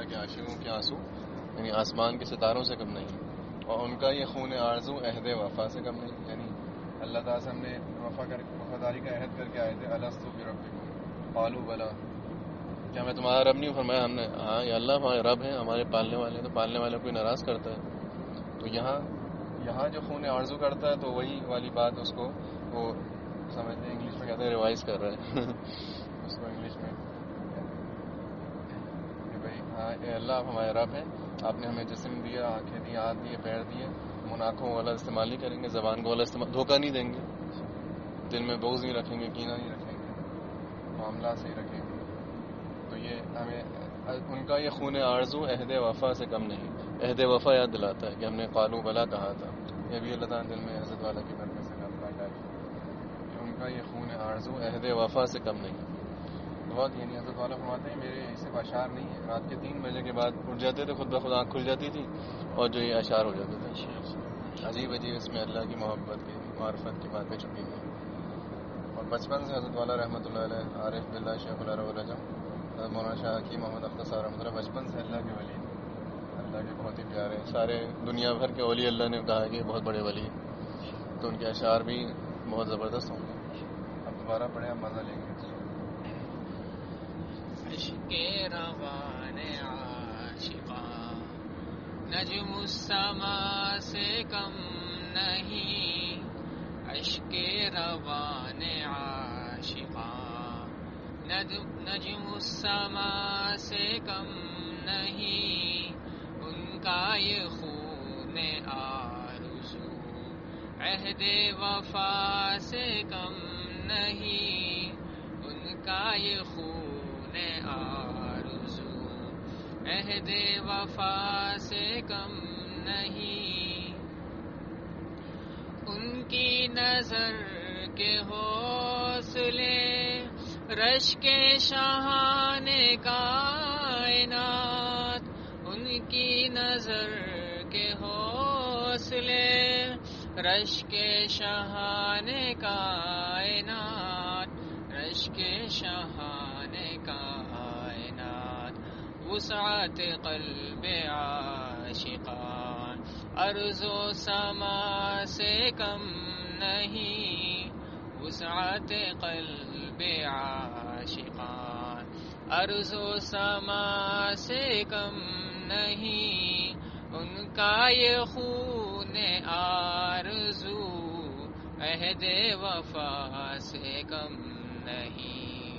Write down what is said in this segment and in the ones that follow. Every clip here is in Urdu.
کے عاشقوں کے آنسو یعنی آسمان کے ستاروں سے کم نہیں، اور ان کا یہ خون آرزو عہد وفا سے کم نہیں. یعنی اللہ تعالیٰ سے ہم نے وفاداری کا عہد کر کے آئے تھے، الستو بربکم قالوا بلا، کیا میں تمہارا رب نہیں؟ فرمایا ہم نے ہاں یا اللہ ہمارے رب ہیں، ہمارے پالنے والے ہیں. تو پالنے والے کوئی ناراض کرتا ہے؟ تو یہاں جو خون آرزو کرتا ہے تو وہی والی بات اس کو وہ سمجھتے ہیں، انگلش میں کہتے ہیں ریوائز کر رہا ہے اس کو انگلش میں کہ بھائی ہاں اے اللہ آپ ہمارے رب ہیں، آپ نے ہمیں جسم دیا، آنکھیں دی، ہاتھ دیے، پیر دیے، ہم ان آنکھوں والا استعمال نہیں کریں گے، زبان کو والا استعمال، دھوکہ نہیں دیں گے، دل میں بغض نہیں رکھیں گے، کینہ نہیں رکھیں گے، معاملات صحیح رکھیں گے. تو یہ ہمیں ان کا یہ خون آرزو عہد وفا سے کم نہیں. عہد وفا یاد دلاتا ہے کہ ہم نے قالوا بلا کہا تھا. یہ بھی اللہ تعالیٰ دل میں حضرت والا کی برکت سے ڈالی کہ ان کا یہ خون آرزو عہد وفا سے کم نہیں. بہت یعنی حضرت والا فرماتے ہیں میرے اس سے اشعار نہیں ہے، رات کے 3 بجے کے بعد اٹھ جاتے تھے، خود بخود آنکھ کھل جاتی تھی اور جو یہ اشعار ہو جاتے تھے. عجیب عجیب اس میں اللہ کی محبت کی معرفت کی باتیں چھپی ہیں. اور بچپن سے حضرت والا رحمۃ اللہ علیہ عارف باللہ شیخ العرب العجم حضرت مولانا شاہ حکیم محمد اختر صاحب رحمۃ اللہ بچپن سے اللہ کے ولی، اللہ کے بہت ہی پیارے، سارے دنیا بھر کے اولیاء اللہ نے کہا کہ بہت بڑے ولی ہیں. تو ان کے اشعار بھی بہت زبردست ہوں گے. اب دوبارہ پڑھیں، اب مزہ لیں گے. عشق روان عاشقاں نجم السما سے کم نہیں، عشق روان عاشقاں نجم السما سے کم نہیں، ان کا یہ خون آرزو عہد وفا سے کم نہیں، ان کا یہ خون آرزو عہد وفا سے کم نہیں. ان کی نظر کے حوصلے رشک شاہان کائنات، ان کی نظر کے حوصلے رشک شاہان کائنات، رشک شاہان کائنات، وسعت قلب عاشقان ارض و سما سے کم نہیں، وسعت قلب عاشقان ارض و سما سے کم نہیں، ان کا یہ خون آرزو عہد وفا سے کم نہیں.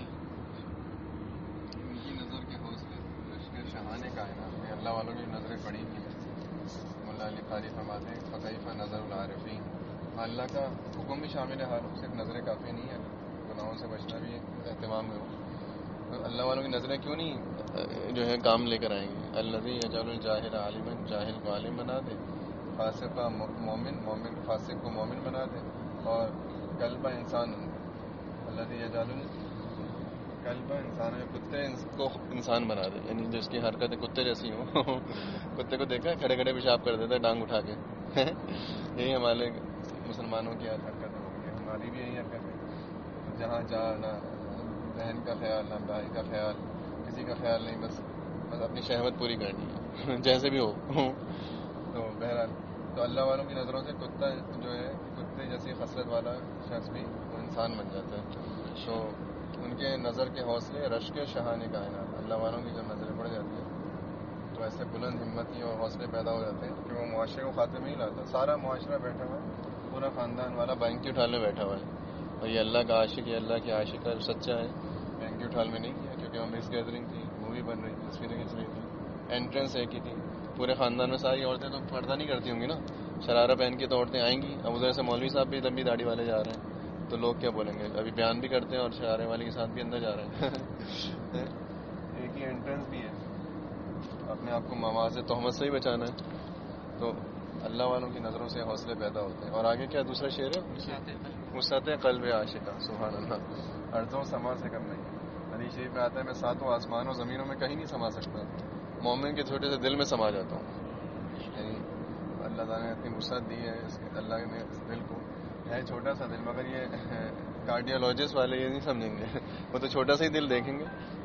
ان کی نظر کے حوصلے رشک شاہان کائنات میں اللہ والوں کی نظریں پڑی ہوئی ہیں. مولا علی قاری فرماتے ہیں فکیف نظر العارفین، اللہ کا حکم بھی شامل ہے، صرف نظریں کافی نہیں ہے، گناہوں سے بچنا بھی اہتمام میں ہو. اللہ والوں کی نظریں کیوں نہیں جو ہے کام لے کر آئیں گے؟ الذی یجعل الجاہل عالما، جاہل کو عالم بنا دے، فاسق کا مومن، مومن کو فاسق کو مومن بنا دے، اور قلب انسان الذی یجعل قلب انسان، کتے کو انسان بنا دے، یعنی جو اس کی حرکتیں کتے جیسی ہوں. کتے کو دیکھا ہے کھڑے کھڑے پیشاب کر دیتا ہے ڈانگ اٹھا کے. یہی ہمارے مسلمانوں کی حرکتیں ہو گئی، ہماری بھی یہی حرکت ہے. جہاں جہاں نہ بہن کا خیال، نہ بھائی کا خیال، کسی کا خیال نہیں، بس اپنی شہوت پوری کرنی ہے جیسے بھی ہو. تو بہرحال تو اللہ والوں کی نظروں سے کتا جو ہے کتے جیسی خصلت والا شخص بھی وہ انسان بن جاتا ہے. تو ان کے نظر کے حوصلے رشک شاہان کائنات، اللہ والوں کی جب نظریں پڑ جاتی ہیں تو ایسے بلند ہمتی اور حوصلے پیدا ہو جاتے ہیں کہ وہ معاشرے کو خاتمے میں ہی لاتا ہے. سارا معاشرہ بیٹھا ہوا ہے، پورا خاندان والا بینکی اٹھال میں بیٹھا ہوا ہے، اور یہ اللہ کا عاشق، یہ اللہ کی عاشقہ جو سچا ہے بینکی اٹھال میں نہیں کیا، کیونکہ ہم اس گیدرنگ تھی، مووی بن رہی تھی، تصویریں کھینچ رہی تھی، انٹرنس ایک ہی تھی. پورے خاندان میں ساری عورتیں تو پردہ نہیں کرتی ہوں گی نا، شرارہ پہن کے تو عورتیں آئیں گی. اب ادھر سے مولوی صاحب بھی لمبی داڑھی والے جا رہے ہیں تو لوگ کیا بولیں گے؟ ابھی بیان بھی کرتے ہیں اور شرارے والے کے ساتھ بھی اندر جا رہے ہیں. ایک ہی انٹرنس بھی ہے، اپنے آپ کو مواز تہمت سے ہی بچانا ہے. تو اللہ والوں کی نظروں سے حوصلے پیدا ہوتے ہیں. اور آگے کیا دوسرا شعر ہے؟ وسعت قلب عاشقاں، سبحان اللہ، ارضوں سما سے کم نہیں. حدیث شریف میں آتا ہے میں 7 آسمانوں زمینوں میں کہیں نہیں سما سکتا، مومن کے چھوٹے سے دل میں سما جاتا ہوں. یعنی اللہ تعالیٰ نے اتنی وسعت دی ہے اللہ نے اس دل کو، ہے چھوٹا سا دل، مگر یہ کارڈیالوجسٹ والے یہ نہیں سمجھیں گے، وہ تو چھوٹا سا ہی دل دیکھیں گے،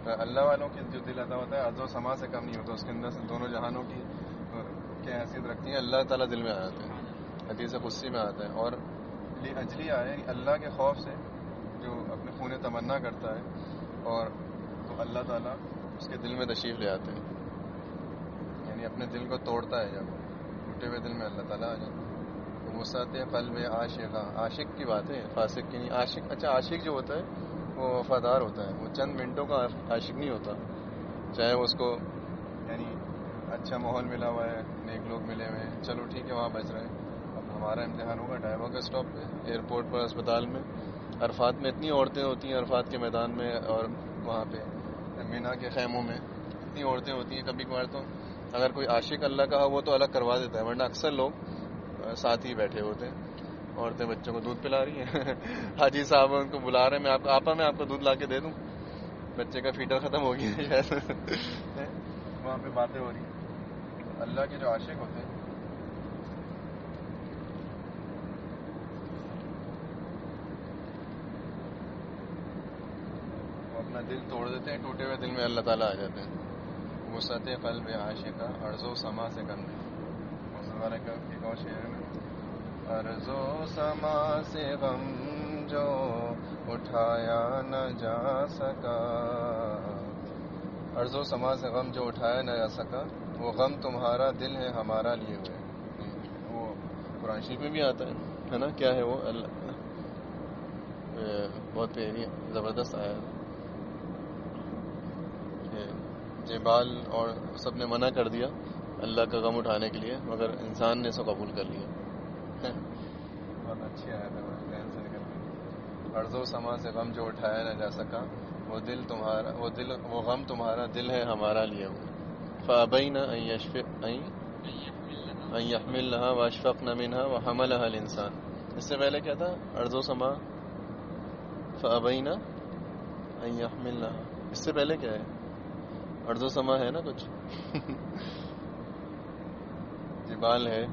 اللہ والوں کے جو دل عطا ہوتا ہے ارض و سما سے کم نہیں ہوتا، اس کے اندر سے دونوں جہانوں کی حیثیت رکھتی ہیں، اللہ تعالیٰ دل میں آ جاتے ہیں، حدیث قدسی میں آتا ہے. اور اجلی آئے اللہ کے خوف سے جو اپنے خون تمنا کرتا ہے اور تو اللہ تعالیٰ اس کے دل میں تشریف لے آتے ہیں، یعنی اپنے دل کو توڑتا ہے، جب ٹوٹے ہوئے دل میں اللہ تعالیٰ آ جاتا ہے. تو وسعت قلب عاشق کی بات ہے، فاسق کی نہیں. عاشق جو ہوتا ہے وہ وفادار ہوتا ہے، وہ چند منٹوں کا عاشق نہیں ہوتا، چاہے وہ اس کو یعنی اچھا ماحول ملا ہوا ہے، نیک لوگ ملے ہوئے ہیں، چلو ٹھیک ہے وہاں بچ رہے ہیں. اب ہمارا امتحان ہوگا ڈرائیور کے اسٹاپ پہ، ایئرپورٹ پر، اسپتال میں، عرفات میں اتنی عورتیں ہوتی ہیں، عرفات کے میدان میں اور وہاں پہ مینا کے خیموں میں اتنی عورتیں ہوتی ہیں. کبھی کبھار تو اگر کوئی عاشق اللہ کا ہو وہ تو الگ کروا دیتا ہے، ورنہ اکثر لوگ ساتھ ہی بیٹھے ہوتے ہیں. عورتیں بچوں کو دودھ پلا رہی ہیں، حاجی صاحب ان کو بلا رہے ہیں، میں آپ کو دودھ لا کے دے دوں، بچے کا فیڈر ختم ہو گیا ہے وہاں پہ باتیں ہو رہی ہیں. اللہ کے جو عاشق ہوتے ہیں وہ اپنا دل توڑ دیتے ہیں، ٹوٹے ہوئے دل میں اللہ تعالیٰ آ جاتے ہیں. وسعت قلب عاشقہ ارض و سما سے کم نہیں. والے کا ایک اور شعر میں ارض و سما سے غم جو اٹھایا نہ جا سکا، ارض و سما سے غم جو اٹھایا نہ جا سکا، وہ غم تمہارا دل ہے ہمارا لیے ہوئے. وہ قرآن شریف میں بھی آتا ہے نا، کیا ہے وہ بہت پیاری زبردست آیا کہ جبال اور سب نے منع کر دیا اللہ کا غم اٹھانے کے لیے، مگر انسان نے اسے قبول کر لیا. بہت اچھی آیا تھا، ذہن سے نکل گئی. ارض و سما سے غم جو اٹھایا نہ جا سکا، وہ غم تمہارا دل ہے ہمارا لیے ہوئے. فابین ان یحملنها واشفقن منها وحملها الانسان. اس سے پہلے کیا تھا؟ ارض و سما فابین ان یحملنها. اس سے پہلے کیا ہے؟ ارض و سما ہے نا کچھ جبال ہے،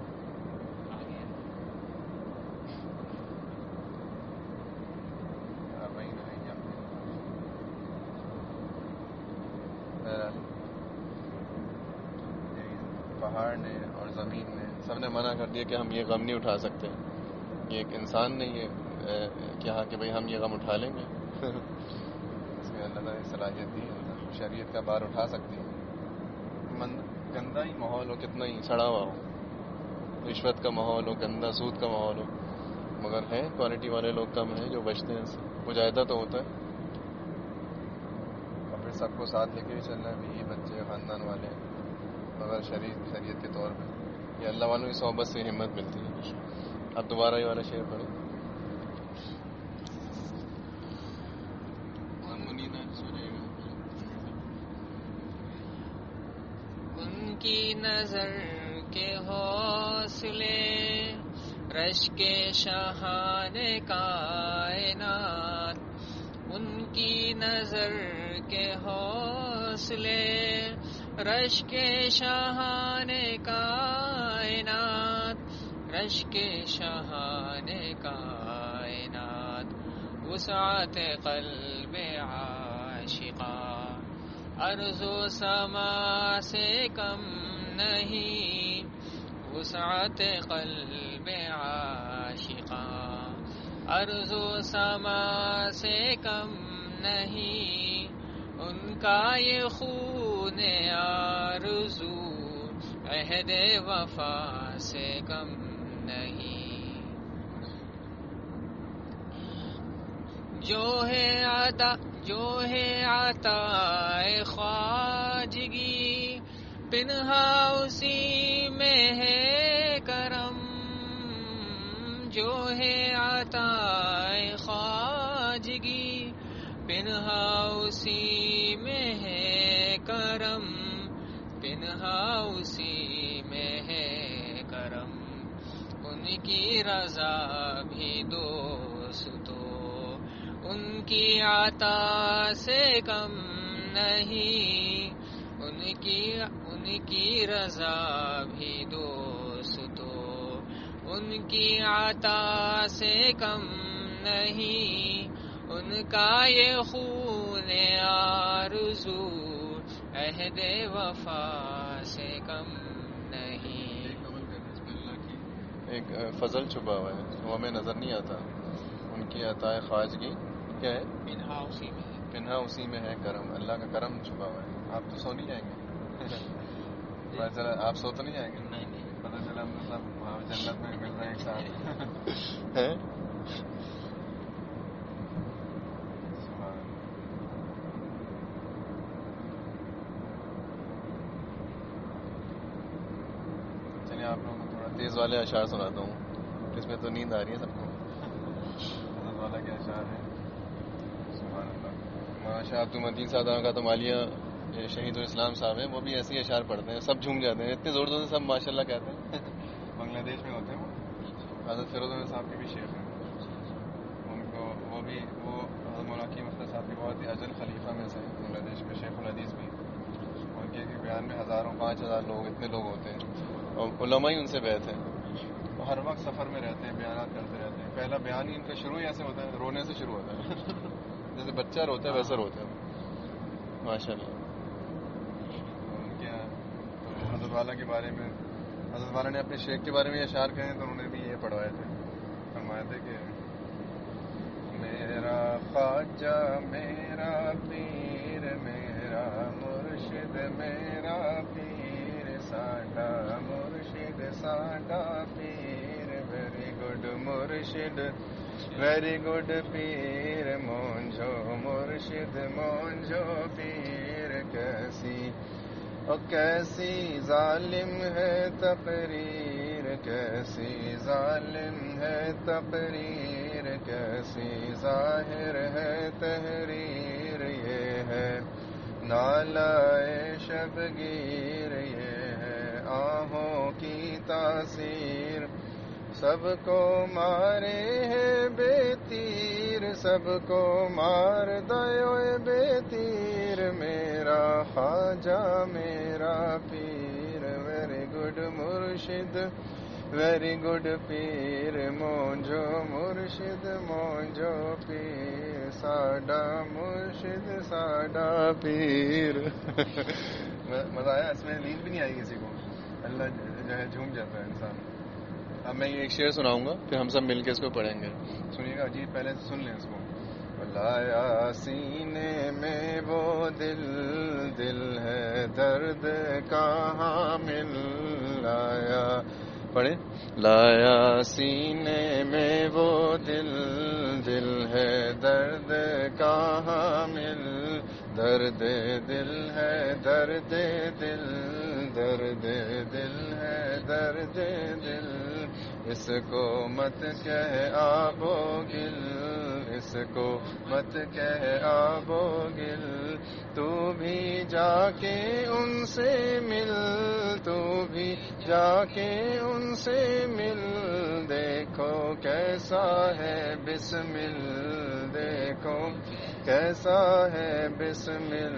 پہاڑ نے اور زمین نے سب نے منع کر دیا کہ ہم یہ غم نہیں اٹھا سکتے. یہ ایک انسان نے یہ کہا کہ بھئی ہم یہ غم اٹھا لیں گے. اس میں اللہ تعالیٰ نے صلاحیت دی، شریعت کا بار اٹھا سکتی ہے. گندا ہی ماحول ہو، کتنا ہی سڑا ہوا ہو، رشوت کا ماحول ہو، گندا سود کا ماحول ہو، مگر ہیں کوالٹی والے لوگ کم ہیں جو بچتے ہیں. مجاہدہ تو ہوتا ہے، اور پھر سب کو ساتھ لے کے ہی چلنا ہے، بیوی بچے خاندان والے، مگر شریعت کے طور پہ یہ اللہ والوں کی صحبت سے ہمت ملتی ہے. اب دوبارہ یہ والا شعر پڑھیں. ان کی نظر کے حوصلے رشک شاہان کائنات، ان کی نظر کے حوصلے رشک شاہان کائنات، رشک شاہان کائنات. وسعت قلب عاشقاں ارض و سما سے کم نہیں. وسعت قلب عاشقاں ارض و سما سے کم نہیں. ان کا یہ خون آرزو عہد وفا سے کم نہیں. جو ہے عطا خواجگی پنہا اسی میں ہے کرم. جو ہے عطا خواجگی پنہا اسی میں ہے کرم، پنہا اسی میں ہے کرم. ان کی رضا بھی دوستو ان کی عطا سے کم نہیں. ان کی رضا بھی دوستو ان کی عطا سے کم نہیں. ان کا یہ خون اپنے آرزو عہد وفا سے کم نہیں. ایک عمل کرنے اس میں اللہ کی ایک فضل چھپا ہوا ہے وہ ہمیں نظر نہیں آتا. ان کی عطائے خواجگی کیا ہے؟ پنہا اسی میں ہے. پنہا اسی میں ہے کرم. اللہ کا کرم چھپا ہوا ہے. آپ تو سو نہیں جائیں گے؟ پتہ چلا آپ سو تو نہیں جائیں گے؟ نہیں نہیں. پتہ چلا ہم تو سب وہاں جنت میں مل رہے ہیں ایک ساتھ. ہیں؟ چلیے آپ لوگوں کو تھوڑا تیز والے اشعار سناتا ہوں. اس میں تو نیند آ رہی ہے سب کو. حضرت والا کے اشعار ہیں. سبحان اللہ. ماشاء عبد المتین صاحب کا تو مالیہ شہید الاسلام صاحب ہیں. وہ بھی ایسے ہی اشعار پڑھتے ہیں. سب جھوم جاتے ہیں اتنے زور زور سے سب ماشاء اللہ کہتے ہیں. بنگلہ دیش میں ہوتے ہیں وہ. حضرت فیروز احمد صاحب کے بھی شیخ ہیں. ان کو وہ حضرت مولانا حکیم اختر صاحب کے بہت ہی اجل خلیفہ میں سے بنگلہ دیش میں شیخ الحدیث بھی. ان کے بیان میں ہزاروں 5000 لوگ اتنے لوگ ہوتے ہیں اور علماء ہی ان سے بیعت ہیں. وہ ہر وقت سفر میں رہتے ہیں بیانات کرتے رہتے ہیں. پہلا بیان ہی ان کا شروع ہی ایسے ہوتا ہے رونے سے شروع ہوتا ہے. جیسے بچہ روتا ہے ویسا روتے ہیں ماشاء اللہ. ان کے حضرت والا کے بارے میں حضرت والا نے اپنے شیخ کے بارے میں اشعار کہے تو انہوں نے بھی یہ پڑھوائے تھے. فرمائے تھے کہ میرا خواجہ میرا پیر میرا مرشد میرا پیر ساڈا مرشد ساڈا پیر ویری گڈ مرشد ویری گڈ پیر مونجو مرشد مونجو پیر. کیسی ظالم ہے تقریر کیسی ظالم ہے تقریر کیسی ظاہر ہے تحریر. یہ ہے نالائے شبگیر یہ ہے آہوں کی تاثیر. سب کو مارے ہے بے تیر سب کو مار دے بے تیر. میرا خواجہ میرا پیر ویری گڈ مرشد ویری گڈ پیر مونجو مرشد مونجو پیر ساڈا مرشد ساڈا پیر. مزہ آیا. اس میں نیند بھی نہیں آئی کسی کو. اللہ جو ہے جھوم جاتا ہے انسان. اب میں یہ ایک شعر سناؤں گا پھر ہم سب مل کے اس کو پڑھیں گے. سنیے گا جی پہلے سن لیں اس کو. لایا سینے میں وہ دل ہے درد کہاں مل لایا پڑھیں. لایا سینے میں وہ دل ہے درد کہاں مل درد دل ہے درد دل درد دل ہے درد دل. اس کو مت کہہ آب و گل اس کو مت کہہ آب و گل. تو بھی جا کے ان سے مل تو بھی جا کے ان سے مل. دیکھو کیسا ہے بسمل دیکھو کیسا ہے بسمل.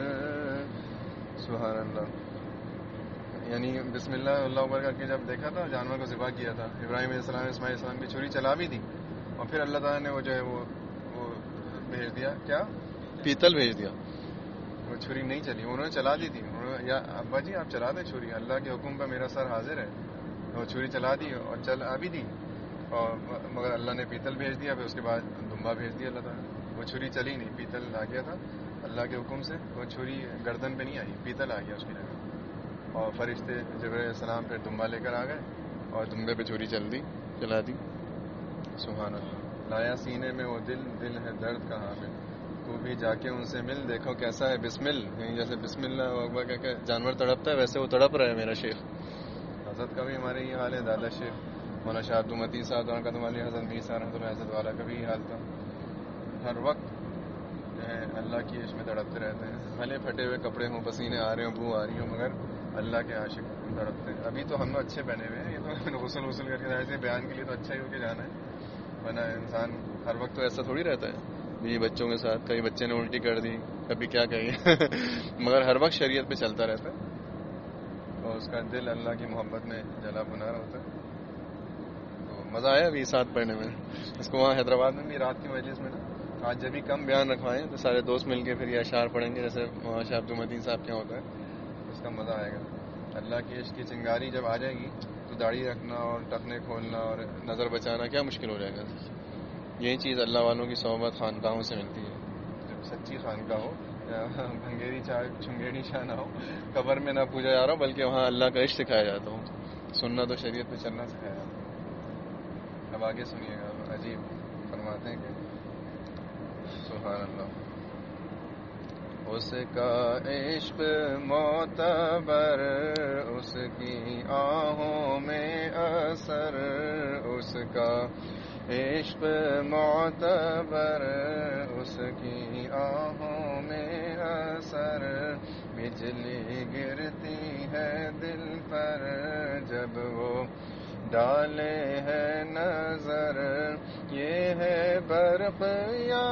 سبحان اللہ. یعنی بسم اللہ اللہ اکبر کر کے جب دیکھا تھا جانور کو ذبح کیا تھا ابراہیم علیہ السلام اسماعیل السلام کی چھری چلا بھی دی اور پھر اللہ تعالیٰ نے وہ جو ہے وہ بھیج دیا کیا پیتل بھیج دیا. وہ چھری نہیں چلی انہوں نے چلا دی تھی. یا ابا جی آپ چلا دیں چھری اللہ کے حکم پہ میرا سر حاضر ہے. وہ چھری چلا دی اور چلا بھی دی اور مگر اللہ نے پیتل بھیج دیا. پھر اس کے بعد دمبا بھیج دیا اللہ تعالیٰ. وہ چھری چلی نہیں پیتل آ گیا تھا اللہ کے حکم سے. وہ چھری گردن پہ نہیں آئی پیتل آ گیا اس کی جگہ اور فرشتے جبرائیل علیہ السلام پھر دمبا لے کر آ گئے اور دمبے پہ چھری چلا دی. سبحان اللہ. لایا سینے میں وہ دل ہے درد کہاں مل. تو بھی جا کے ان سے مل دیکھو کیسا ہے بسمل. جیسے بسم اللہ اکبر کہہ کے جانور تڑپتا ہے ویسے وہ تڑپ رہا ہے میرا شیخ. حضرت کا بھی ہمارے یہ حال ہے. دادا شیخ مولانا شاہ عبد المتین صاحب کا تو والی حضرت میر صاحب حضرت والا کا بھی یہ حال تھا. ہر وقت جو ہے اللہ کی عشق میں تڑپتے رہتے ہیں. بھلے پھٹے ہوئے کپڑے ہوں پسینے آ رہے ہوں بو آ رہی ہوں مگر اللہ کے عاشق تڑپتے ہیں. ابھی تو ہم لوگ اچھے پہنے ہوئے ہیں. یہ تو غسل کر کے ایسے بیان کے لیے تو اچھا ہی ہو کے جانا ہے ورنہ انسان ہر وقت تو ایسا تھوڑی رہتا ہے. بیوی بچوں کے ساتھ کئی بچے نے الٹی کر دی کبھی کیا کہیے مگر ہر وقت شریعت پہ چلتا رہتا ہے اور اس کا دل اللہ کی محبت میں جلا بنار ہوتا ہے. تو مزہ آیا ابھی ساتھ پڑھنے میں. اس کو وہاں حیدرآباد میں بھی رات کی مجلس میں نا آج جب بھی کم بیان رکھوائیں تو سارے دوست مل کے پھر یہ اشعار پڑھیں گے، جیسے مولانا شاہ عبد المتین صاحب کیا ہوتا ہے، اس کا مزہ آئے گا. اللہ کی عشق کی چنگاری جب آ جائے گی تو داڑھی رکھنا اور ٹخنے کھولنا اور نظر بچانا کیا مشکل ہو جائے گا. یہی چیز اللہ والوں کی صحبت خانقاہوں سے ملتی ہے. جب سچی خانقاہ ہو، بھنگیری چائے چھنگیڑی شاہ نہ ہو، قبر میں نہ پوجا جا رہا ہو، بلکہ وہاں اللہ کا عشق سکھایا جاتا ہو، سنت و شریعت پہ چلنا سکھایا جاتا ہے. اب آگے سنیے گا، عجیب فرماتے ہیں کہ سبحان اللہ. اس کا عشق معتبر، اس کی آہوں میں اثر، اس کا عشق معتبر، اس کی آہوں میں اثر. بجلی گرتی ہے دل پر جب وہ ڈالے ہے نظر، یہ ہے برق یا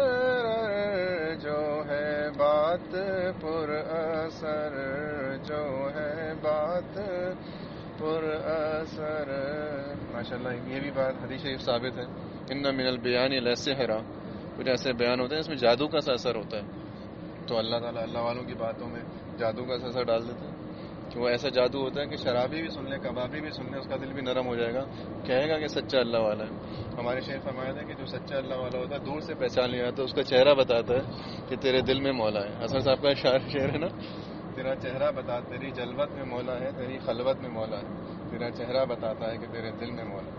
شرر جو ہے بات پر اثر، جو ہے بات پر اثر. ماشاءاللہ یہ بھی بات حدیث شریف ثابت ہے، ان من البیان لسحرا، کچھ ایسے بیان ہوتے ہیں اس میں جادو کا سا اثر ہوتا ہے. تو اللہ تعالیٰ اللہ والوں کی باتوں میں جادو کا اثر ڈال دیتے ہیں کہ وہ ایسا جادو ہوتا ہے کہ شرابی بھی سن لے، کبابی بھی سن لے، اس کا دل بھی نرم ہو جائے گا، کہے گا کہ سچا اللہ والا ہے. ہمارے شیخ فرمایا تھا کہ جو سچا اللہ والا ہوتا ہے دور سے پہچان لیا جاتا ہے، اس کا چہرہ بتاتا ہے کہ تیرے دل میں مولا ہے. حسن صاحب کا شعر ہے نا، تیرا چہرہ بتا، تیری جلوت میں مولا ہے، تیری خلوت میں مولا ہے. تیرا چہرہ بتاتا ہے کہ تیرے دل میں مولا ہے.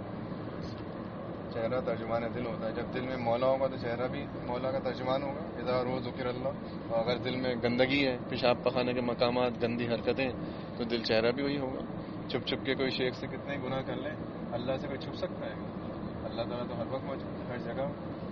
چہرہ ترجمان دل ہوتا ہے. جب دل میں مولا ہوگا تو چہرہ بھی مولا کا ترجمان ہوگا. اذا روز ذکر اللہ. اور اگر دل میں گندگی ہے، پیشاب پخانے کے مقامات، گندی حرکتیں، تو دل چہرہ بھی وہی ہوگا. چھپ چھپ کے کوئی شیخ سے کتنے گناہ کر لیں، اللہ سے کوئی چھپ سکتا ہے؟ اللہ تعالیٰ تو ہر وقت موجود ہے، ہر جگہ.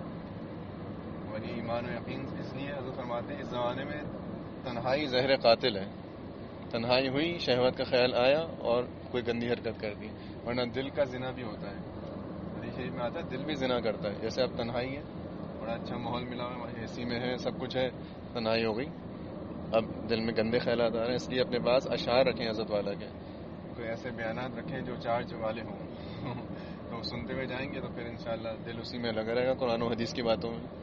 ولی ایمان و یقین اس لیے حضرت فرماتے ہیں اس زمانے میں تنہائی زہر قاتل ہے. تنہائی ہوئی، شہوت کا خیال آیا اور کوئی گندی حرکت کر دی، ورنہ دل کا زنا بھی ہوتا ہے. حدیث شریف میں آتا ہے دل بھی زنا کرتا ہے. جیسے اب تنہائی ہے، بڑا اچھا ماحول ملا ہوا ہے، اے سی میں ہے، سب کچھ ہے، تنہائی ہو گئی، اب دل میں گندے خیالات آ رہے ہیں. اس لیے اپنے پاس اشعار رکھیں حضرت والا کے، کوئی ایسے بیانات رکھیں جو چارج والے ہوں تو سنتے ہوئے جائیں گے تو پھر انشاءاللہ دل اسی میں لگا رہے گا، قرآن و حدیث کی باتوں میں.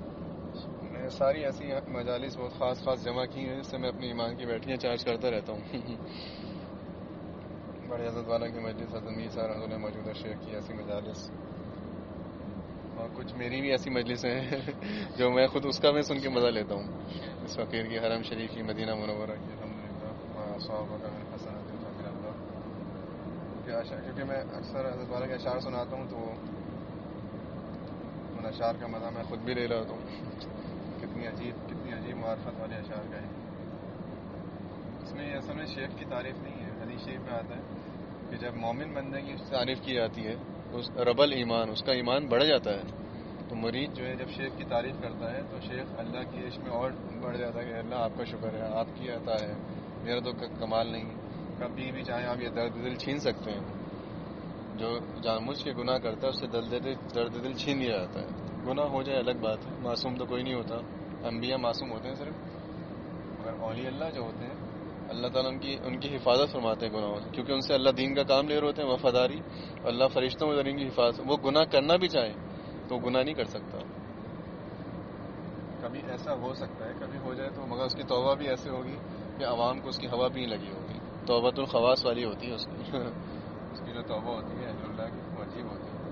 میں ساری ایسی مجالس بہت خاص خاص جمع کی ہیں جس سے میں اپنی ایمان کی بیٹریاں چارج کرتا رہتا ہوں. بڑے حضرت والا کی مجلس، حضرت میر صاحب رحمۃ اللہ موجودہ شیخ کی ایسی مجالس، اور کچھ میری بھی ایسی مجلسیں ہیں جو میں خود اس کا میں سن کے مزہ لیتا ہوں. اس فقیر کی، حرم شریف کی، مدینہ منورہ کی، الحمدللہ صحابہ کا حسنات اللہ. کیونکہ میں اکثر حضرت والا کے اشعار سناتا ہوں تو ان اشعار کا مزہ میں خود بھی لے رہا ہوں. کتنی عجیب معرفت والے اشعار کا ہے. اس میں اصل میں شیخ کی تعریف نہیں ہے. حدیث شریف میں آتا ہے کہ جب مومن بندے کی تعریف کی جاتی ہے تو ربل ایمان، اس کا ایمان بڑھ جاتا ہے. تو مرید جو ہے جب شیخ کی تعریف کرتا ہے تو شیخ اللہ کی عشق میں اور بڑھ جاتا ہے کہ اللہ آپ کا شکر ہے، آپ کی عطا ہے، میرا تو کمال نہیں. کبھی بھی چاہیں آپ یہ درد دل چھین سکتے ہیں. جو جان بوجھ کے گناہ کرتا ہے اس سے درد دل چھین لیا جاتا ہے. گناہ ہو جائے الگ بات ہے، معصوم تو کوئی نہیں ہوتا. انبیاء معصوم ہوتے ہیں صرف، مگر اولیاء اللہ جو ہوتے ہیں اللہ تعالیٰ ان کی حفاظت فرماتے ہیں گناہوں سے، کیونکہ ان سے اللہ دین کا کام لے رہے ہوتے ہیں، وفاداری. اللہ فرشتوں میں ان کی حفاظت. وہ گناہ کرنا بھی چاہے تو گناہ نہیں کر سکتا. کبھی ایسا ہو سکتا ہے، کبھی ہو جائے تو، مگر اس کی توبہ بھی ایسے ہوگی کہ عوام کو اس کی ہوا بھی نہیں لگی ہوگی. توبۃ الخواص والی ہوتی ہے اس کی جو توبہ ہوتی ہے اہل اللہ کی، وہ عجیب ہوتی ہے.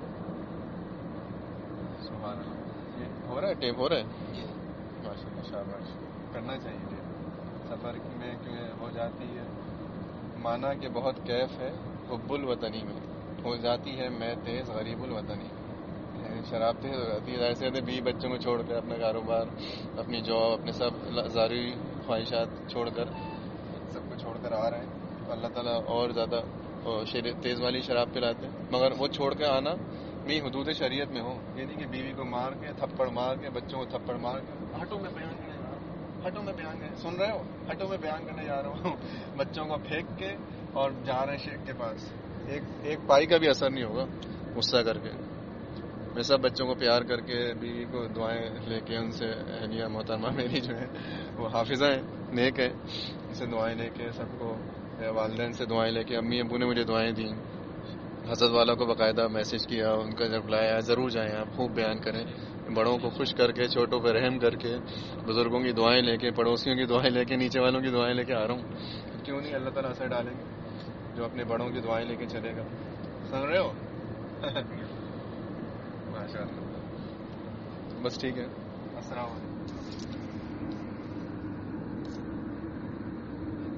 سبحان اللہ. یہ ہو رہا ہے، ٹیپ ہو رہا ہے، ماشاء اللہ، شاباش. کرنا چاہیے ٹیپ. سفر میں کیوں ہو جاتی ہے مانا کہ بہت کیف ہے حب الوطنی میں، ہو جاتی ہے میں تیز غریب الوطنی. شراب تیز ہو جاتی ہے، ظاہر سے بیوی بچوں کو چھوڑ کر، اپنا کاروبار، اپنی جاب، اپنے سب ضروری خواہشات چھوڑ کر، سب کو چھوڑ کر آ رہے ہیں. اللہ تعالیٰ اور زیادہ تیز والی شراب پلاتے ہیں. مگر وہ چھوڑ کے آنا بھی حدود شریعت میں ہو. یہ نہیں کہ بیوی کو مار کے، تھپڑ مار کے، بچوں کو تھپڑ مار کے، ہٹو میں بیان کرنے جا رہا ہوں، ہٹو میں بیان کرنے، سن رہے ہو، ہٹو میں بیان کرنے جا رہا ہوں. بچوں کو پھینک کے اور جا رہے ہیں شیخ کے پاس. ایک پائی کا بھی اثر نہیں ہوگا غصہ کر کے. میں سب بچوں کو پیار کر کے، بیوی کو دعائیں لے کے، ان سے اہلیہ محترمہ میری جو ہے وہ حافظہ ہیں، نیک ہے، ان سے دعائیں لے کے، سب کو والدین سے دعائیں لے کے، امی ابو نے مجھے دعائیں دیں. حضرت والا کو باقاعدہ میسج کیا، ان کا رپلائی آیا ضرور جائیں آپ، خوب بیان کریں. بڑوں کو خوش کر کے، چھوٹوں پہ رحم کر کے، بزرگوں کی دعائیں لے کے، پڑوسیوں کی دعائیں لے کے، نیچے والوں کی دعائیں لے کے آ رہا ہوں. کیوں نہیں اللہ تعالیٰ اثر ڈالیں گے جو اپنے بڑوں کی دعائیں لے کے چلے گا. سن رہے ہو؟ ماشاء اللہ. بس ٹھیک ہے. السلام علیکم.